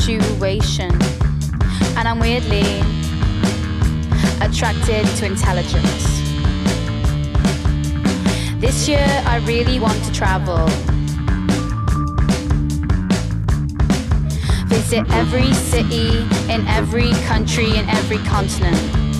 situation. And I'm weirdly attracted to intelligence. This year I really want to travel. Visit every city in every country in every continent.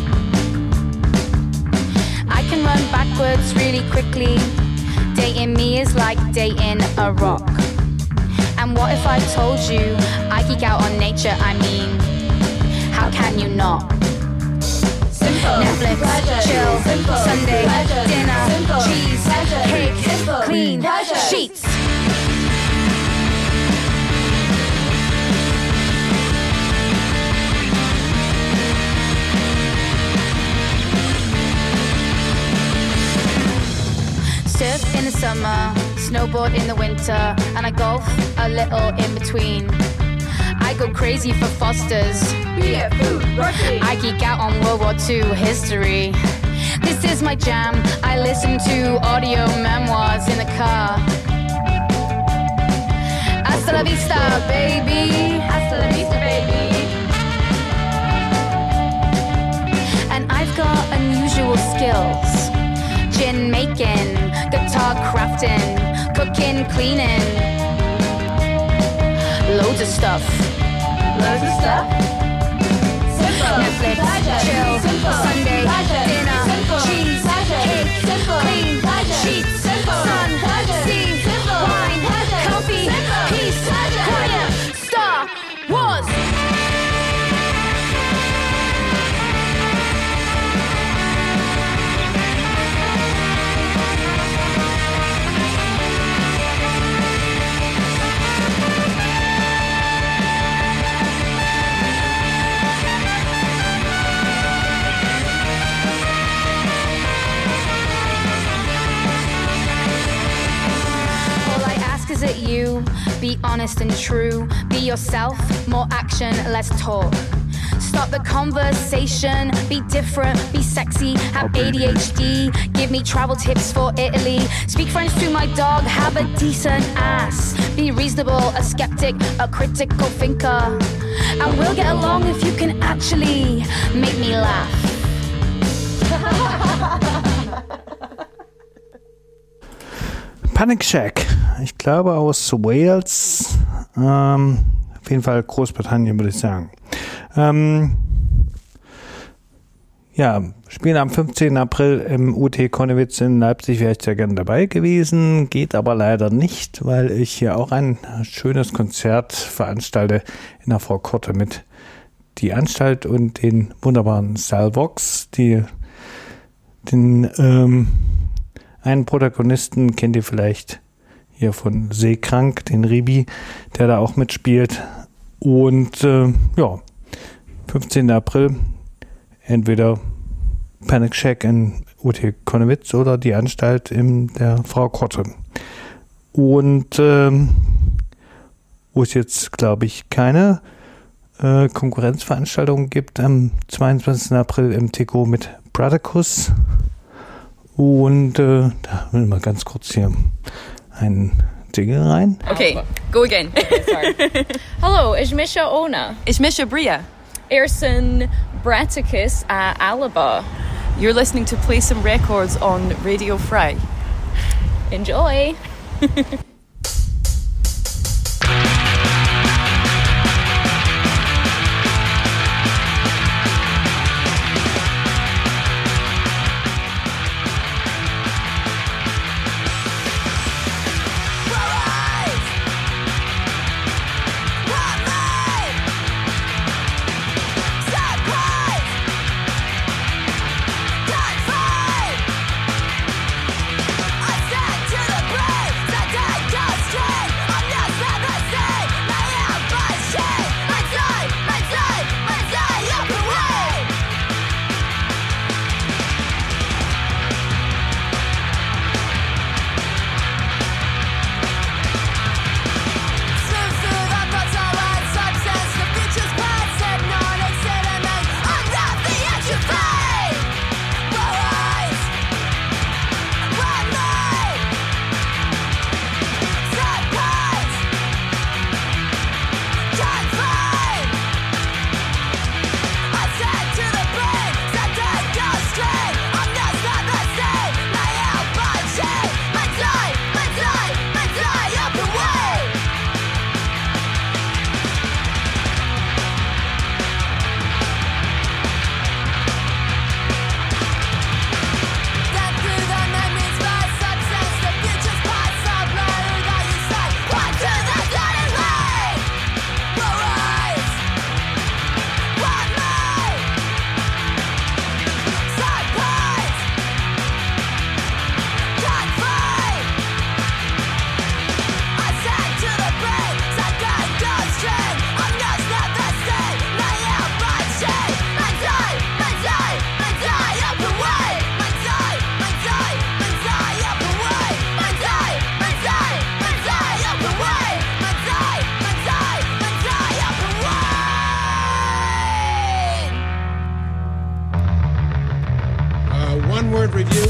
I can run backwards really quickly. Dating me is like dating a rock. And what if I told you I geek out on nature? I mean, how can you not? Simple, Netflix, pleasure, chill, simple, Sunday, pleasure, dinner, simple, cheese, pleasure, cake, simple, clean, pleasure, sheets. Surf in the summer, snowboard in the winter, and I golf a little in between. I go crazy for Fosters, beer, food, rugby. I geek out on World War II history. This is my jam. I listen to audio memoirs in the car. Hasta la vista, baby. Hasta la vista, baby. And I've got unusual skills. Gin making, guitar crafting, cooking, cleaning. Loads of stuff. Loads of stuff. Simple. Netflix, pleasure, chill, simple, Sunday, pleasure, dinner, simple, cheese, pleasure, cake, simple, clean, pleasure, sheets, simple, sun, pleasure, sea, simple, wine, pleasure, coffee, simple, peace, pleasure, quiet, Star Wars. Is it you? Be honest and true. Be yourself, more action, less talk. Stop the conversation, be different, be sexy, have ADHD, give me travel tips for Italy, speak French to my dog, have a decent ass, be reasonable, a skeptic, a critical thinker, and we'll get along if you can actually make me laugh. Panic Shack, ich glaube aus Wales, auf jeden Fall Großbritannien würde ich sagen. Spielen am 15. April im UT Konnewitz in Leipzig, wäre ich sehr gerne dabei gewesen, geht aber leider nicht, weil ich hier auch ein schönes Konzert veranstalte in der Frau Korte mit die Anstalt und den wunderbaren Salvox, einen Protagonisten kennt ihr vielleicht hier von Seekrank, den Ribi, der da auch mitspielt. Und 15. April entweder Panic Shack in UT Konnewitz oder die Anstalt in der Frau Korte. Und wo es jetzt, glaube ich, keine Konkurrenzveranstaltungen gibt, am 22. April im TK mit Bradicus. Und da will ich mal ganz kurz hier einen Jingle rein. Okay, go again. Okay, sorry. Hello, is Misha Ona? Is Misha Bria? Erson Braticus Alaba. You're listening to Play Some Records on Radio Frei. Enjoy. I stand to the brave, that one-word review.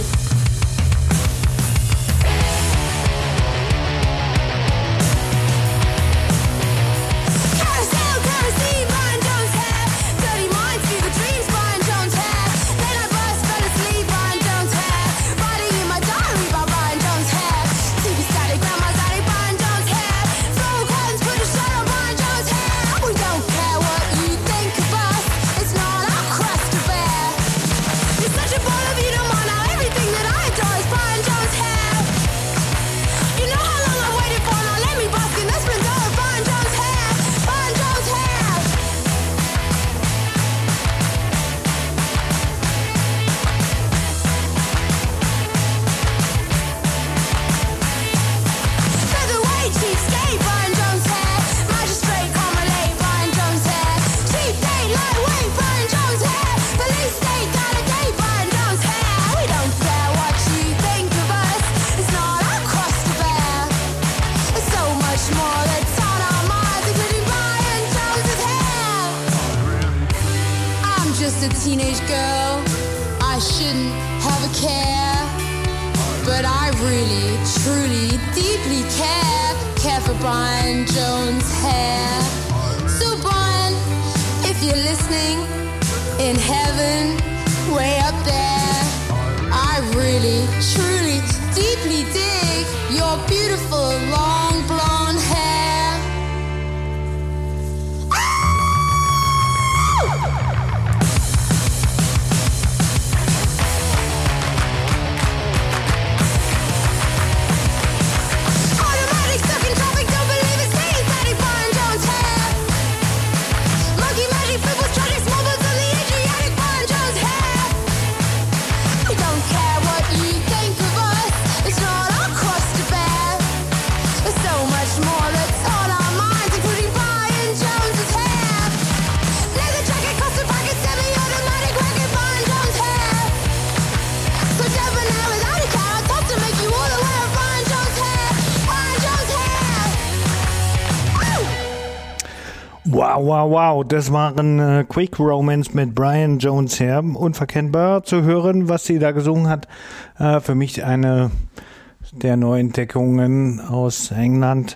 A teenage girl, I shouldn't have a care, but I really, truly, deeply care for Brian Jones' hair. So Brian, if you're listening in heaven, way up there, I really, truly, deeply dig your beautiful long blonde hair. Wow, das waren Quick Romance mit Brian Jones Hair. Unverkennbar zu hören, was sie da gesungen hat. Für mich eine der Neuentdeckungen aus England.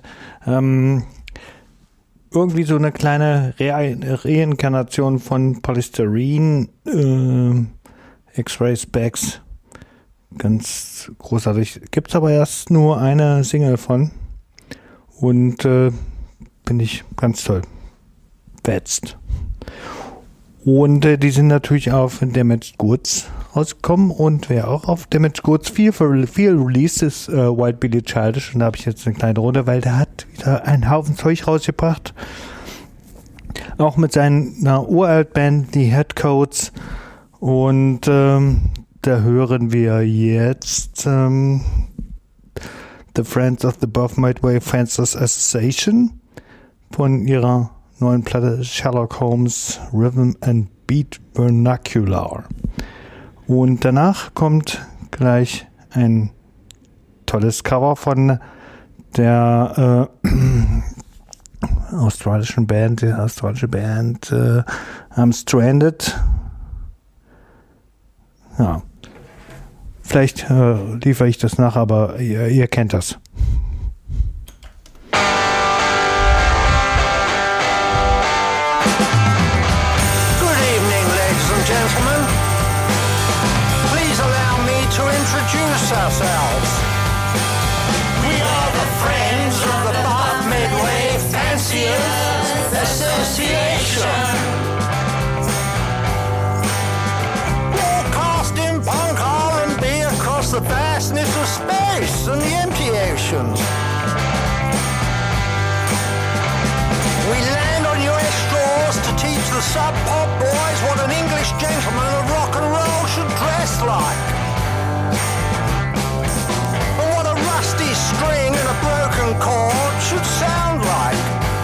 Irgendwie so eine kleine Reinkarnation von Polystyrene, X-Ray Specs. Ganz großartig. Gibt's aber erst nur eine Single von. Und finde ich ganz toll. Fetzt. Und die sind natürlich auf Damaged Goods rausgekommen, und wer auch auf Damaged Goods viel released ist, Wild Billy Childish, und da habe ich jetzt eine kleine Runde, weil der hat wieder einen Haufen Zeug rausgebracht. Auch mit seiner Uralt-Band, die Headcoats, und da hören wir jetzt The Friends of the Above Midway Fences Association von ihrer neuen Platte Sherlock Holmes Rhythm and Beat Vernacular. Und danach kommt gleich ein tolles Cover von der australische Band Stranded. Ja, vielleicht liefere ich das nach, aber ihr kennt das. Ourselves. We are the Friends of the Bath Midway Fanciers Association. Broadcasting punk R&B across the vastness of space and the empty oceans. We land on US shores to teach the sub-pop boys what an English gentleman of rock and roll should dress like. String and a broken chord should sound like.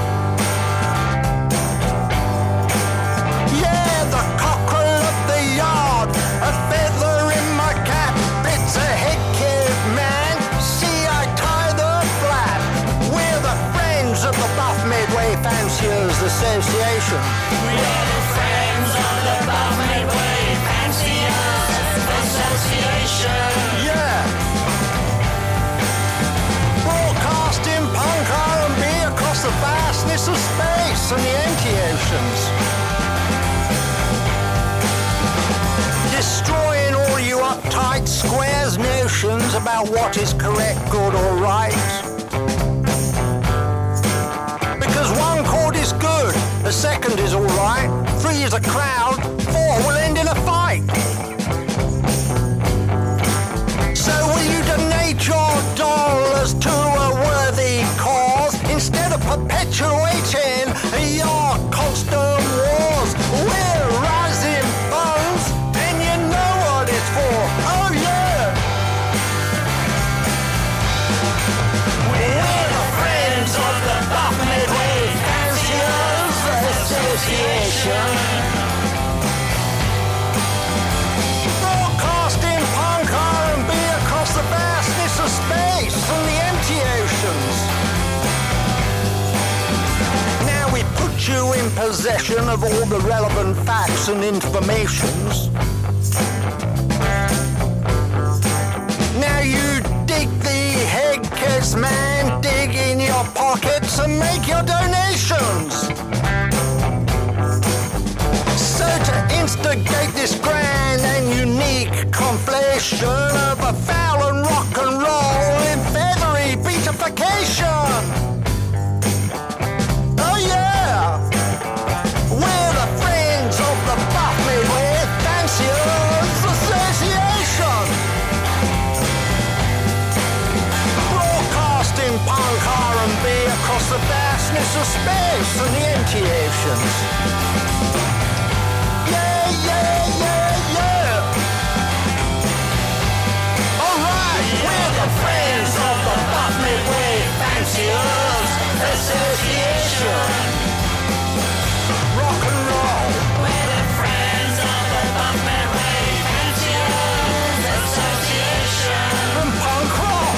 Yeah, the cockerel of the yard, a feather in my cap, it's a headgear, man. See, I tie the flap. We're the Friends of the Bath Midway Fanciers Association. We are the Friends of the Bath Midway Fanciers Association. about what is correct, good or right. Because one chord is good, the second is alright, 3 is a crowd, 4 will end in a fight. So will you donate your dollars to a worthy cause instead of perpetuating your constant wars? We're rising bones and you know what it's for. Oh yeah! We're the friends of the Buff Midway Fanciers Association. Broadcasting punk R&B across the vastness of space and the empty oceans. Now we put you in possession of all the relevant facts and informations. Now you dig the headcase, man, dig in your pockets and make your donations. So to instigate this grand and unique conflation of a foul and rock and roll in feathery beatification. Oh yeah! We're the friends of the Buff Midway Fanciers Association. Broadcasting punk R&B across the vastness of space and the empty oceans. Yeah, yeah, yeah, yeah. Alright, we're the friends of the Buff Midway Fanciers Association. Rock and roll. We're the friends of the Buff Midway Fanciers Association. And punk rock.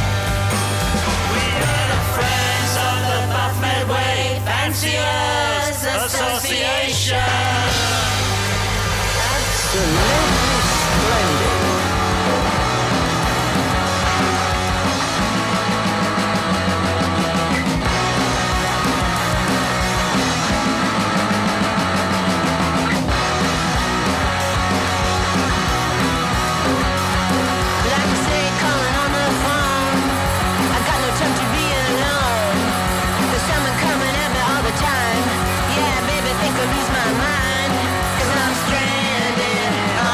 We're the friends of the Buff Midway Fanciers Association. Absolutely splendid. Like I say, calling on the phone. I got no time to be alone. There's someone coming at me all the time. Yeah, baby, think I'll lose my mind. 'Cause I'm stranded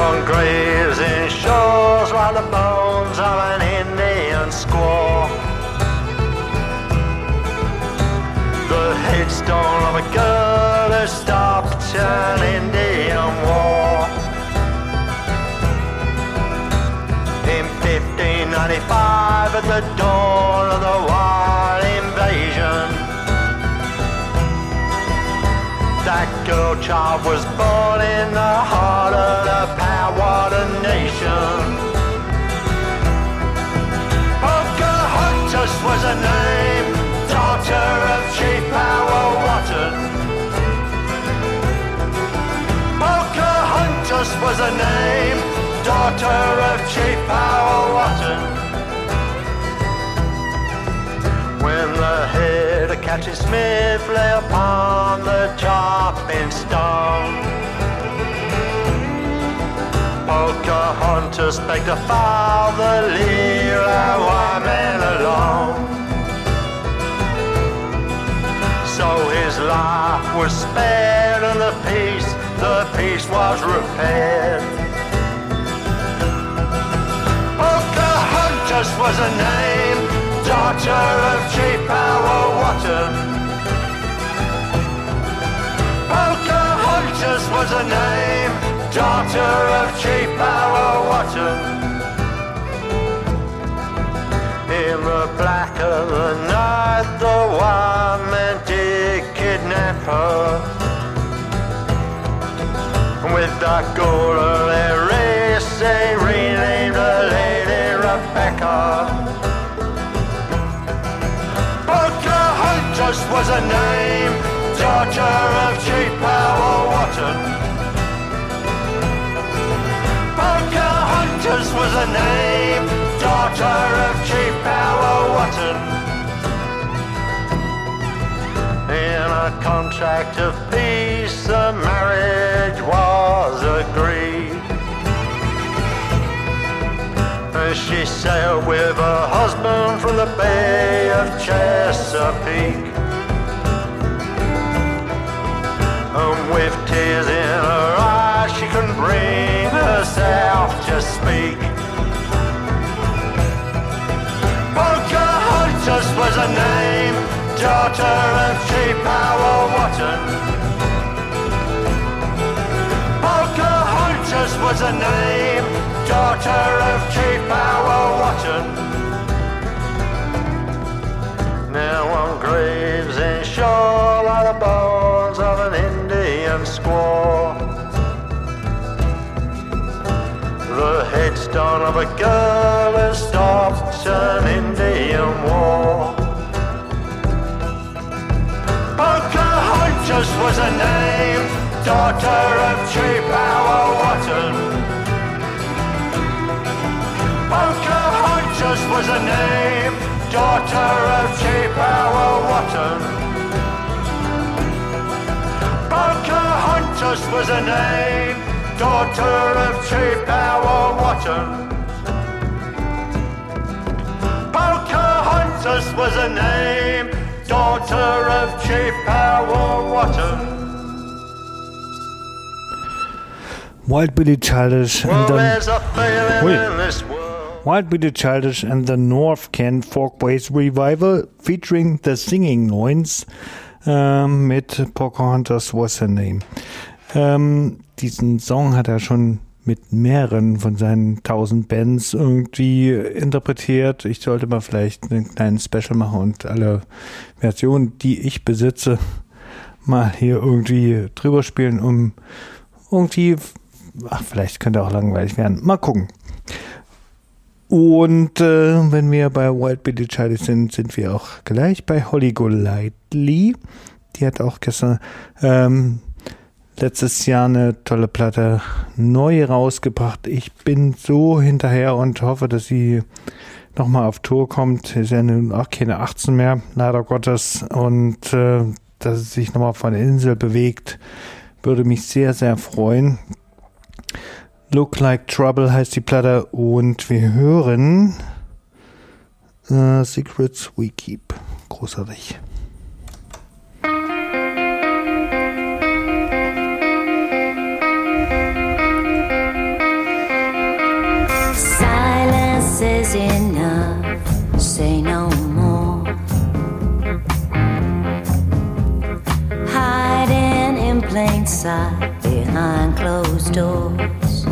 on graves in shores lie the bones of an Indian squaw. The headstone of a girl who stopped an Indian war. In 1595, at the dawn of the wild invasion, that girl child was born in the heart of the Powhatan nation. Pocahontas was her name, daughter of Chief Powhatan. Pocahontas was her name, daughter of Chief Powhatan. When the head of Captain Smith lay upon the chopping stone, Pocahontas begged her father, leave her white man alone. So his life was spared and the peace was repaired. Pocahontas was her name, daughter of Chief Powhatan. Pocahontas was her name, daughter of Chief Powhatan. In the black of the night, the wild man did kidnap her. With the gold of their race, they renamed her Lady Rebecca. Pocahontas was her name, daughter of Chief Powhatan. Pocahontas was her name, daughter of Chief Powhatan. In a contract of peace, the marriage was agreed. She sailed with her husband from the Bay of Chesapeake. And with tears in her eyes, she couldn't bring herself to speak. Pocahontas was her name, daughter of Chief Powhatan. Pocahontas was her name, daughter of Chief Powhatan. Now on graves in shore lie the bones of an Indian squaw. The headstone of a girl who stopped an Indian war. Pocahontas was her name, daughter of Chief Powhatan. Pocahontas was her name, daughter of Chief Powhatan. Pocahontas was her name, daughter of Chief Powhatan. Pocahontas was her name, daughter of Chief Powhatan. Wild Billy Childish and Well, the there's a feeling in this world. Wild Billy Childish and the North Kent Folkways Revival featuring The Singing Loins mit Pocahontas Was Her Name. Diesen Song hat er schon mit mehreren von seinen 1000 Bands irgendwie interpretiert. Ich sollte mal vielleicht einen kleinen Special machen und alle Versionen, die ich besitze, mal hier irgendwie drüber spielen, um irgendwie, vielleicht könnte auch langweilig werden. Mal gucken. Und wenn wir bei Wild Billy Childish sind, sind wir auch gleich bei Holly Golightly. Die hat auch gestern letztes Jahr eine tolle Platte neu rausgebracht. Ich bin so hinterher und hoffe, dass sie nochmal auf Tour kommt. Ist ja nun auch keine 18 mehr, leider Gottes. Und dass sie sich nochmal von der Insel bewegt, würde mich sehr, sehr freuen. Look Like Trouble heißt die Platte und wir hören Secrets We Keep. Großartig. inside behind closed doors.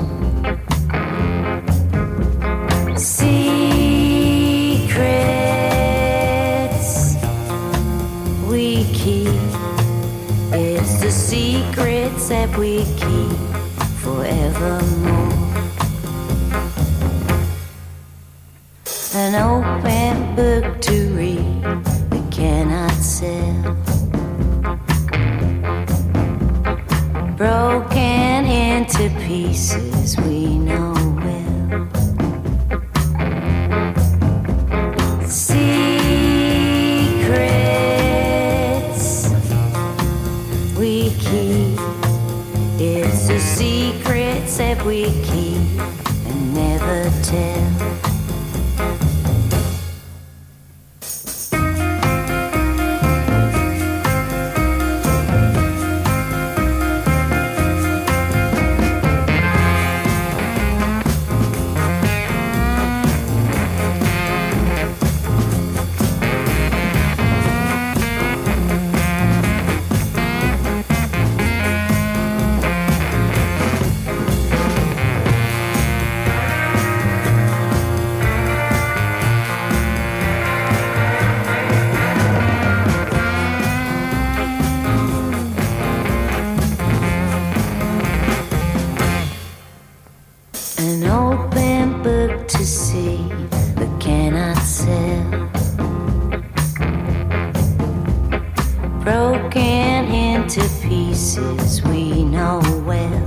Secrets we keep. It's the secrets that we keep forevermore. An open book to read, we cannot sell. Broken into pieces, we know well. Secrets we keep. It's the secrets that we keep and never tell. An open book to see, but cannot sell. Broken into pieces, we know well.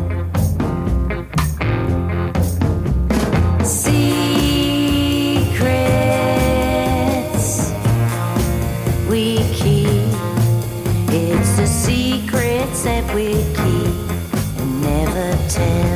Secrets we keep. It's the secrets that we keep and never tell.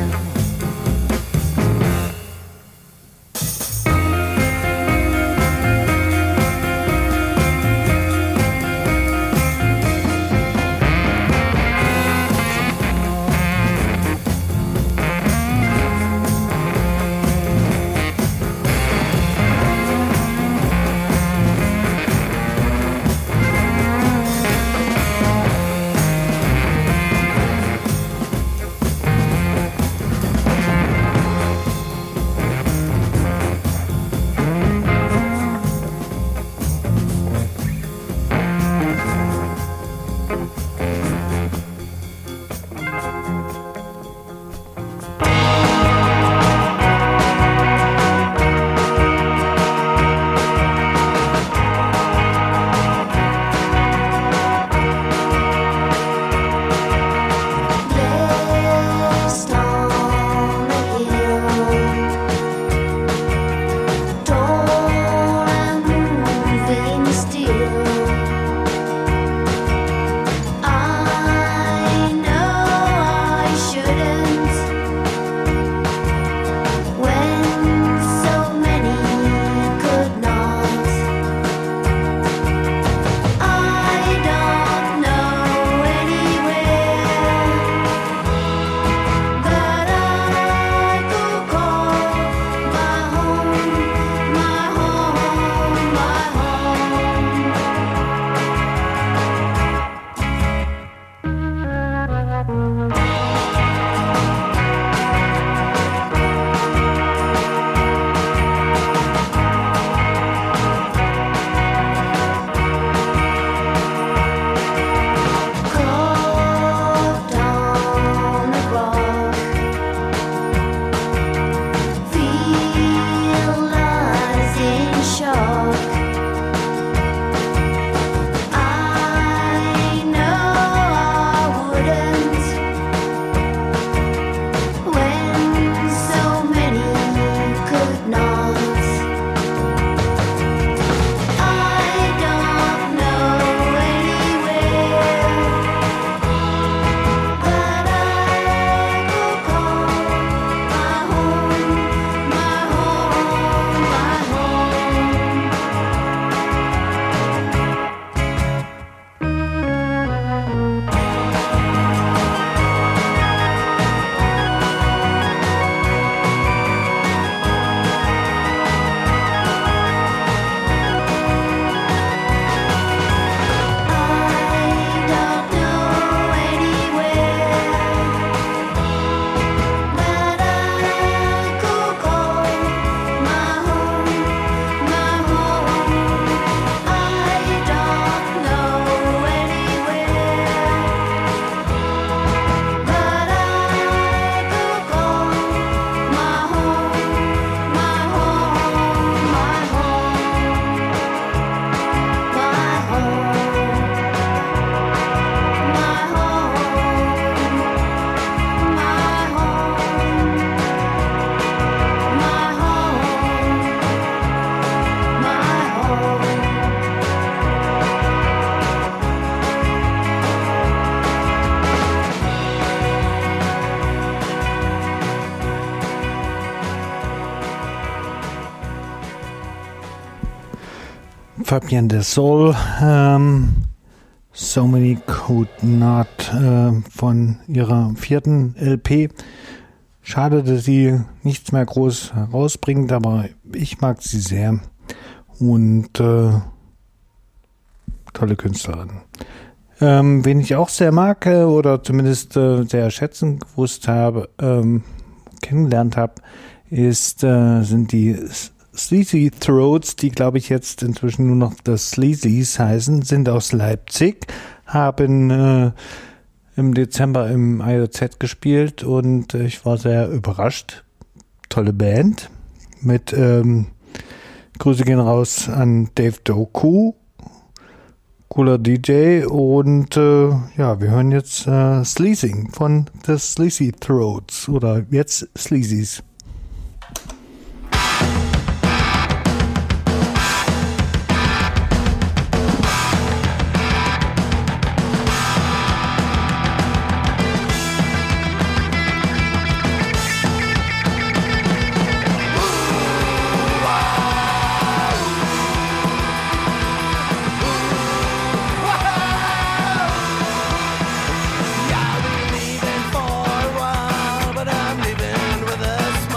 Fabienne Desoul, So Many Could Not von ihrer 4. LP. Schade, dass sie nichts mehr groß herausbringt, aber ich mag sie sehr und tolle Künstlerin. Wen ich auch sehr mag oder zumindest sehr schätzen gewusst habe, kennengelernt habe, sind die Sleazy Throats, die glaube ich jetzt inzwischen nur noch das Sleazies heißen, sind aus Leipzig, haben im Dezember im IOZ gespielt und ich war sehr überrascht. Tolle Band mit Grüße gehen raus an Dave Doku, cooler DJ und ja, wir hören jetzt Sleazing von The Sleazy Throats oder jetzt Sleazies. But I'm leaving with a smile.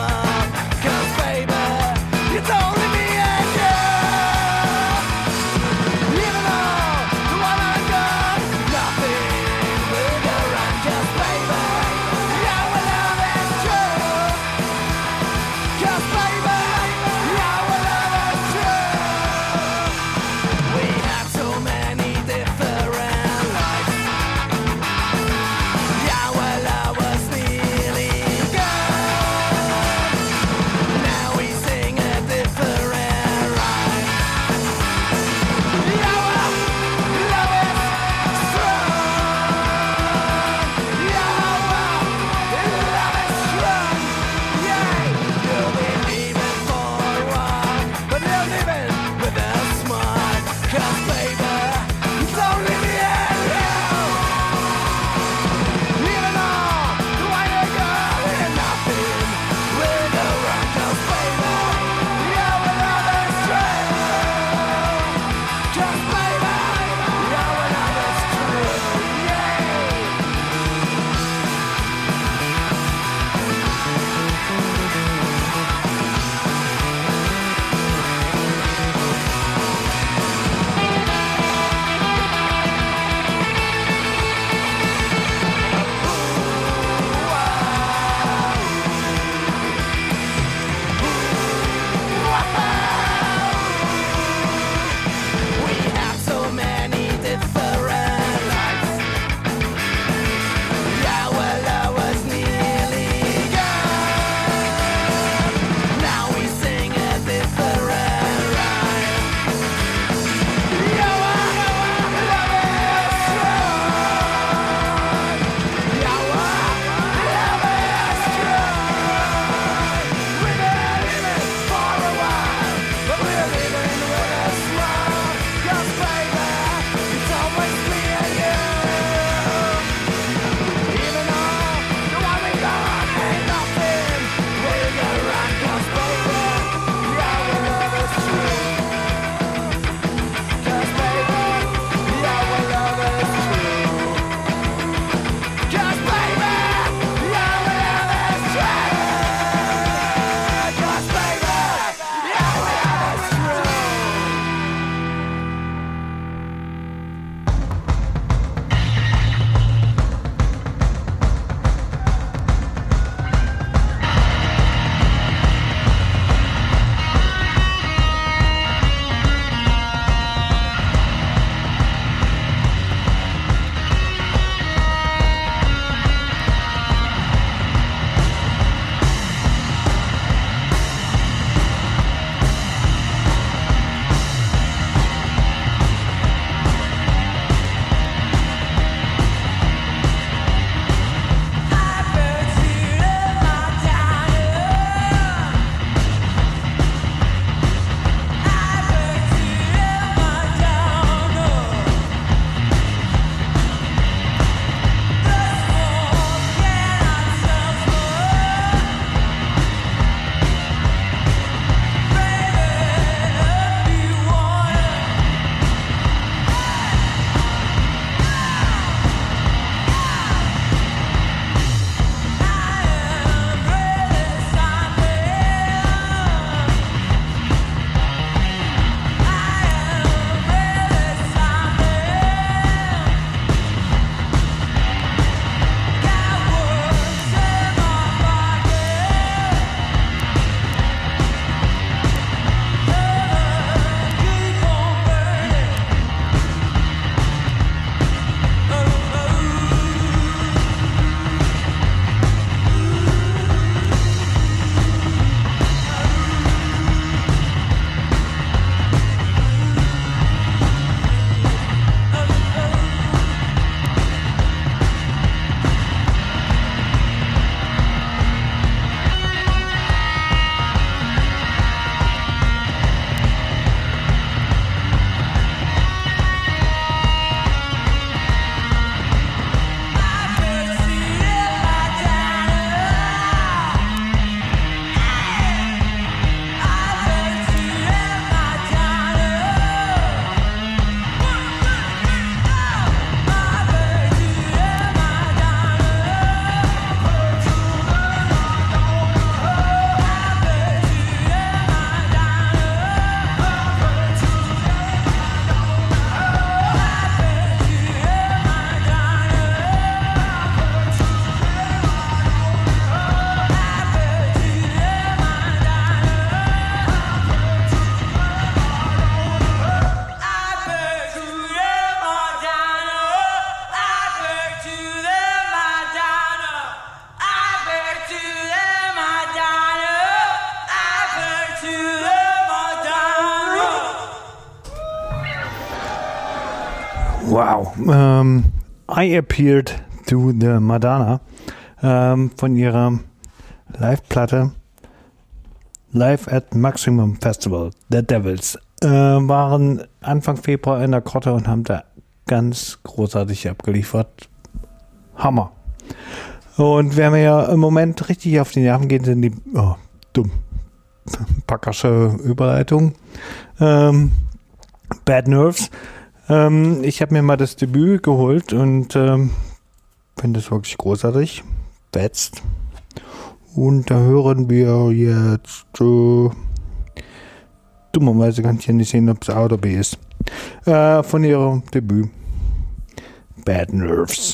Wow. I Appeared to the Madonna von ihrer Live-Platte Live at Maximum Festival, The Devils. Waren Anfang Februar in der Grotte und haben da ganz großartig abgeliefert. Hammer. Und wer mir ja im Moment richtig auf die Nerven geht, sind die packersche Überleitung. Bad Nerves. Ich habe mir mal das Debüt geholt und finde es wirklich großartig. Fetzt. Und da hören wir jetzt dummerweise kann ich ja nicht sehen, ob es A oder B ist. Von ihrem Debüt. Bad Nerves.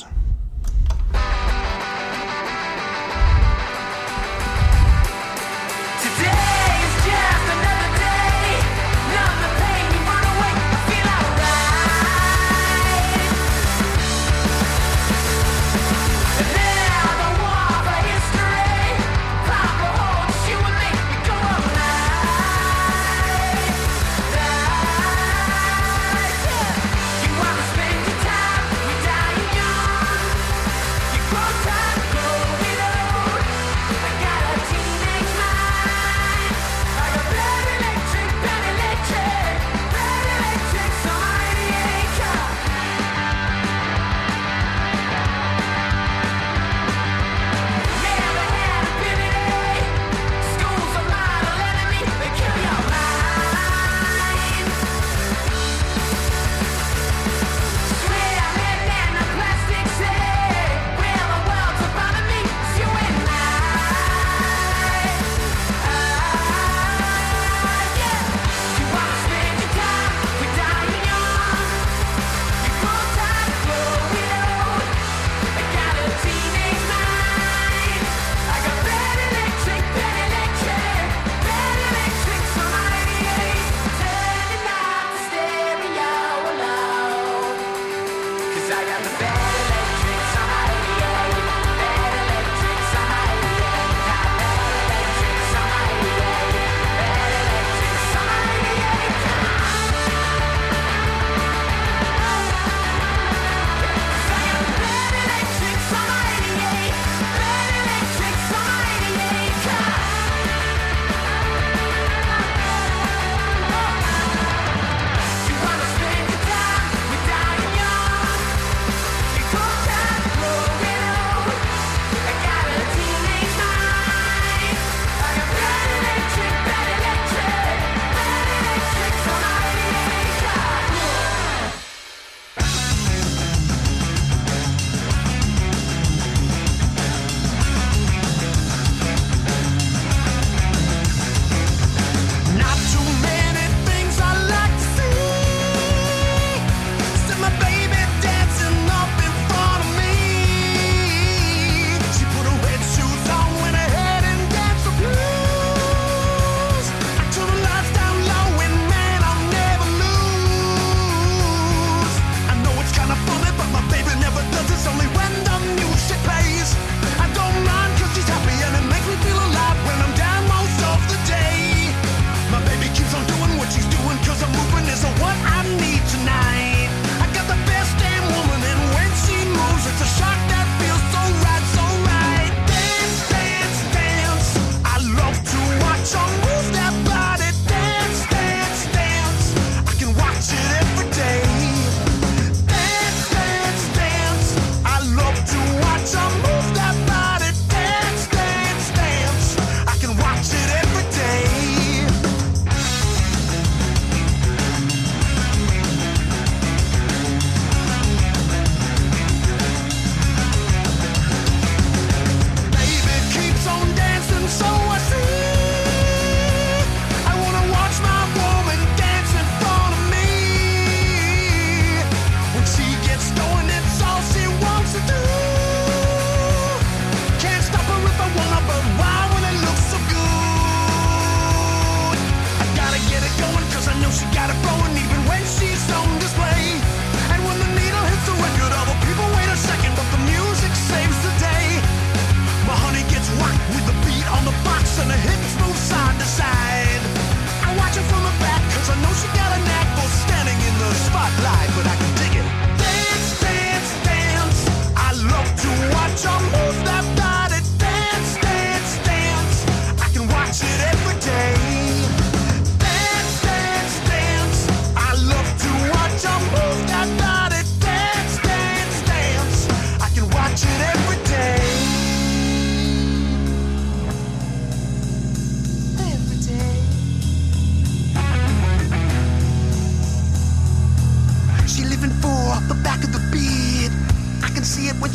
Spotlight, but I can dig it.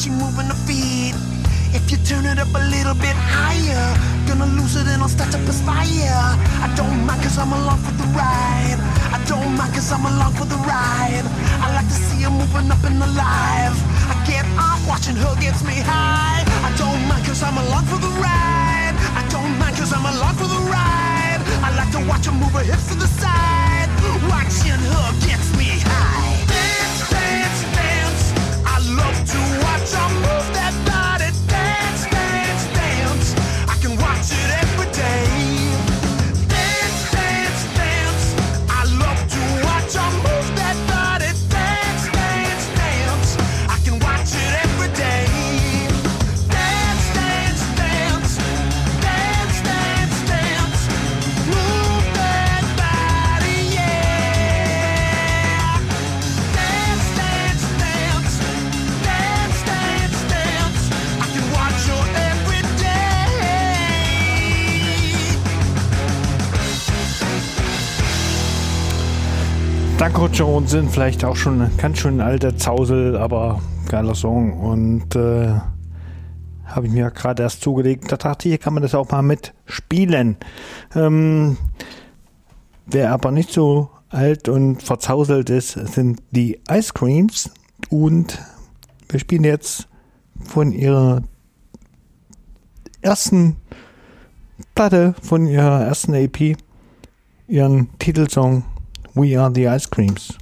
watch you moving the feet. If you turn it up a little bit higher, gonna lose it and I'll start to perspire. I don't mind cause I'm along for the ride. I don't mind cause I'm along for the ride. I like to see her moving up and alive. I get off watching her gets me high. I don't mind cause I'm along for the ride. I don't mind cause I'm along for the ride. I like to watch her move her hips to the side. Watching her gets me high. Dance, dance, dance. I love to watch her move that body. Dance, dance, dance. I can watch it every day. Dance, dance, dance. I love to watch her move that body. Dance, dance, dance. I can watch it every day. Dance, dance, dance. Dance, dance, dance. Move that body, yeah. Dance, dance, dance. Dance, dance, dance. I can watch her every day. Danko Jones sind vielleicht auch schon ganz schön alter Zausel, aber geiler Song und habe ich mir gerade erst zugelegt. Da dachte ich, hier kann man das auch mal mitspielen. Wer aber nicht so alt und verzauselt ist, sind die Ice Creams und wir spielen jetzt von ihrer ersten Platte, von ihrer ersten EP, ihren Titelsong We Are the Ice Creams.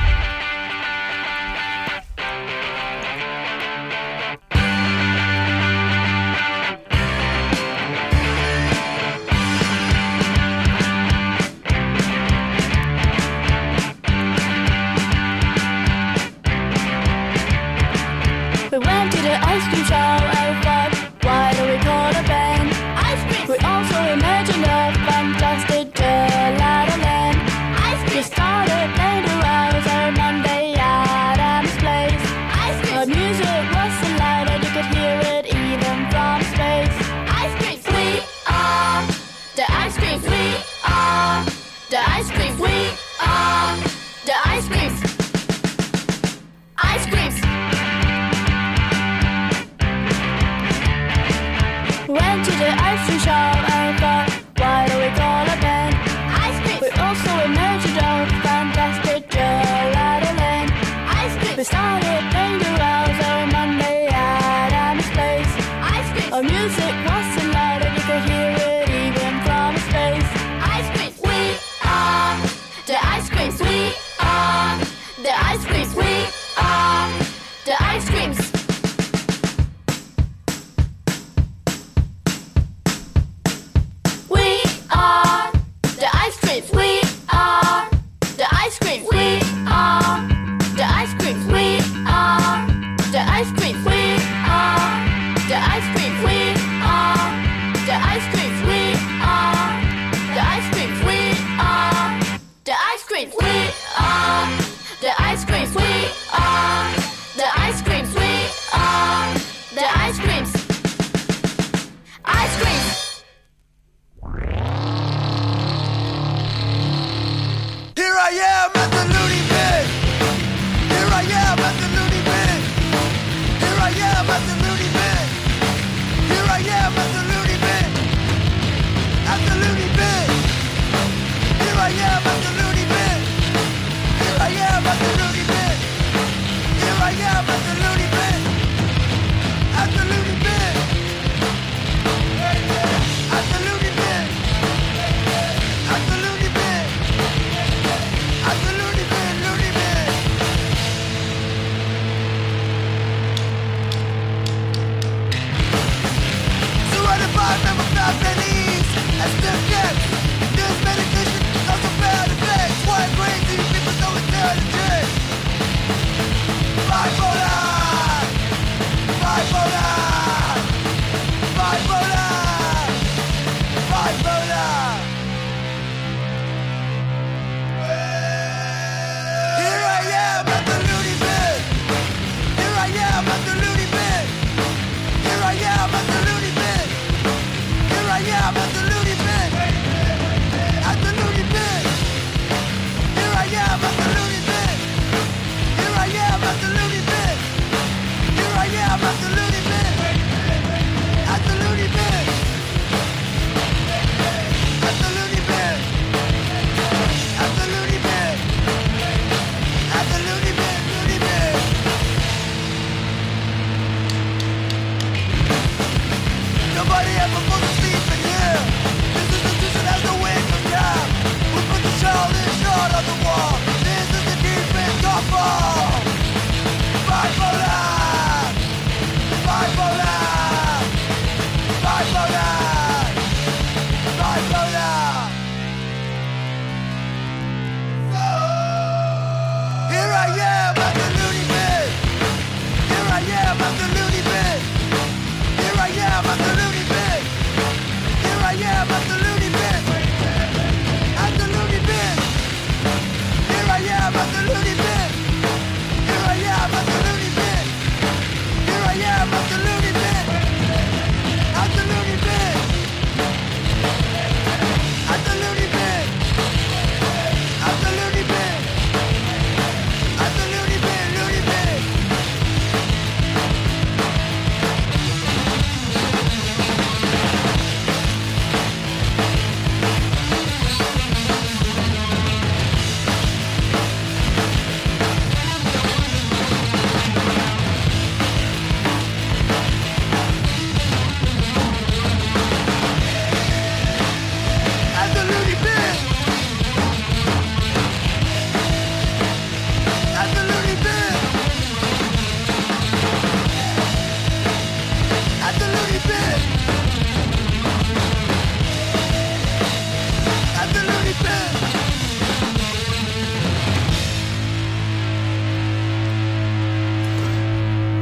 We went to the ice cream show at 5. Why do we call a band? Ice cream. We also imagined a fantastic gelato land. Ice cream. We started playing around.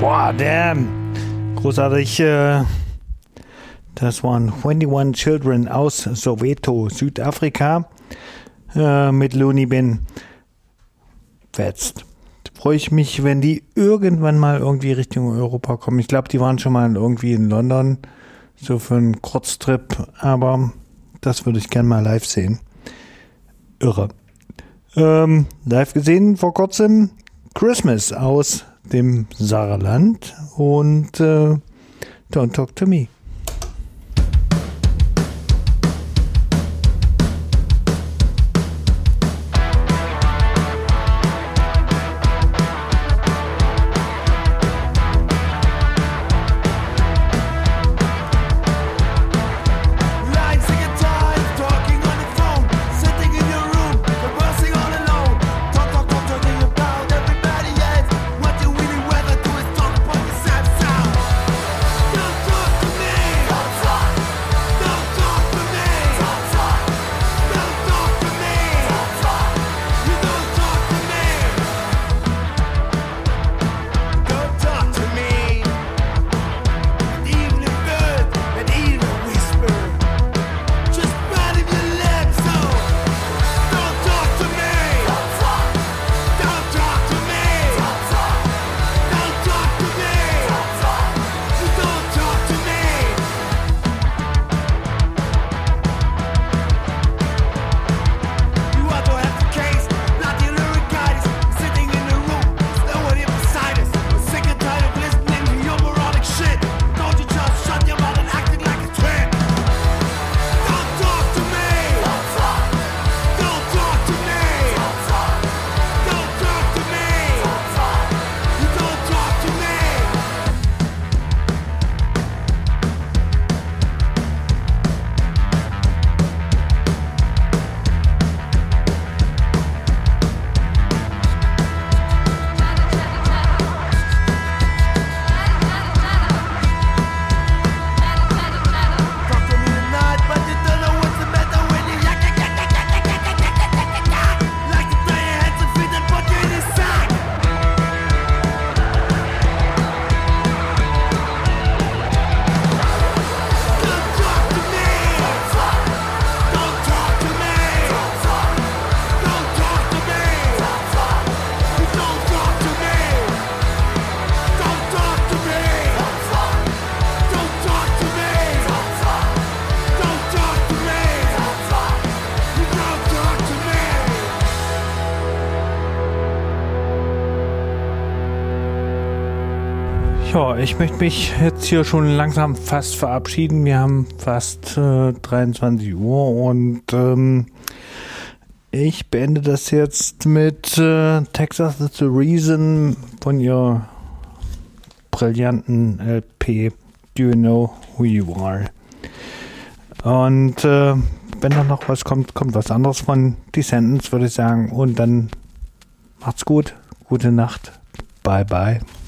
Boah, damn. Großartig. Das waren 21 Children aus Soweto, Südafrika. Mit Looney Bin. Fetzt. Freue ich mich, wenn die irgendwann mal irgendwie Richtung Europa kommen. Ich glaube, die waren schon mal irgendwie in London, so für einen Kurztrip, aber das würde ich gerne mal live sehen. Irre. Live gesehen vor kurzem Christmas aus dem Saarland und Don't Talk to Me. Ja, ich möchte mich jetzt hier schon langsam fast verabschieden. Wir haben fast 23 Uhr und ich beende das jetzt mit Texas is the Reason von ihrer brillanten LP Do You Know Who You Are. Und wenn da noch was kommt, kommt was anderes von Descendants, würde ich sagen. Und dann macht's gut, gute Nacht, bye bye.